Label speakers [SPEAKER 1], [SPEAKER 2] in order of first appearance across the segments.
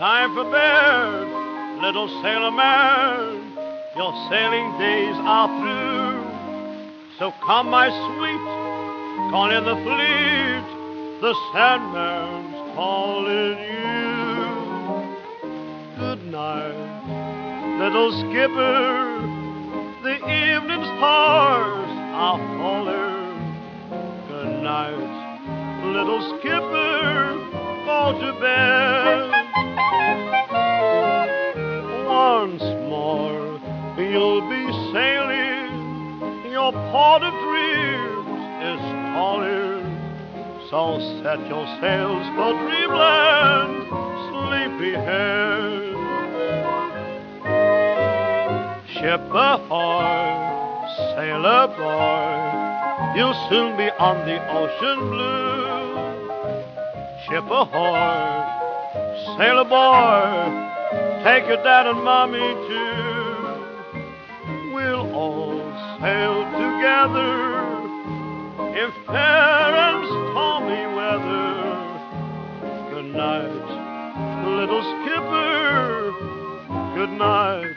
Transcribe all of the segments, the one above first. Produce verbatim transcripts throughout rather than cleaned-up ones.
[SPEAKER 1] time for bed, little sailor man. Your sailing days are through. So come, my sweet, call in the fleet. The Sandman's calling you. Good night, little skipper. The evening stars are falling. Good night, little skipper. Go to bed. Once more you'll be sailing. Your port of dreams is calling. So set your sails for dreamland, sleepyhead. Ship ahoy, sailor boy, you'll soon be on the ocean blue. Ship ahoy, sailor boy, take your dad and mommy too. We'll all sail together in fair and stormy weather. Good night, little skipper. Good night.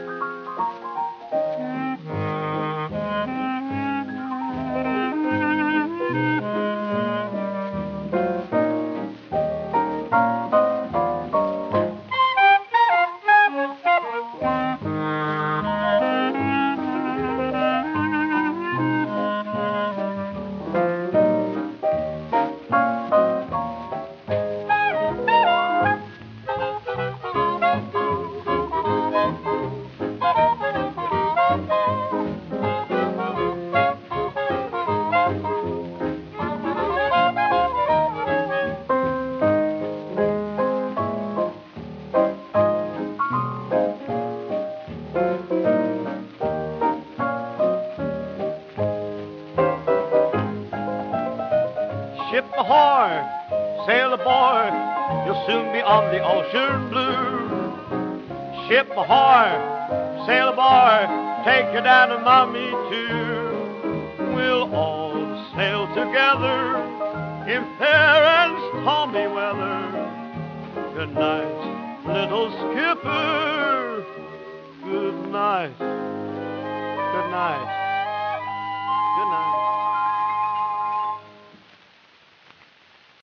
[SPEAKER 1] Ship ahoy, sailor boy, you'll soon be on the ocean blue. Ship ahoy, sailor boy, take your dad and mommy too. We'll all sail together in fair and stormy weather. Good night, little skipper. Good night. Good night. Good night.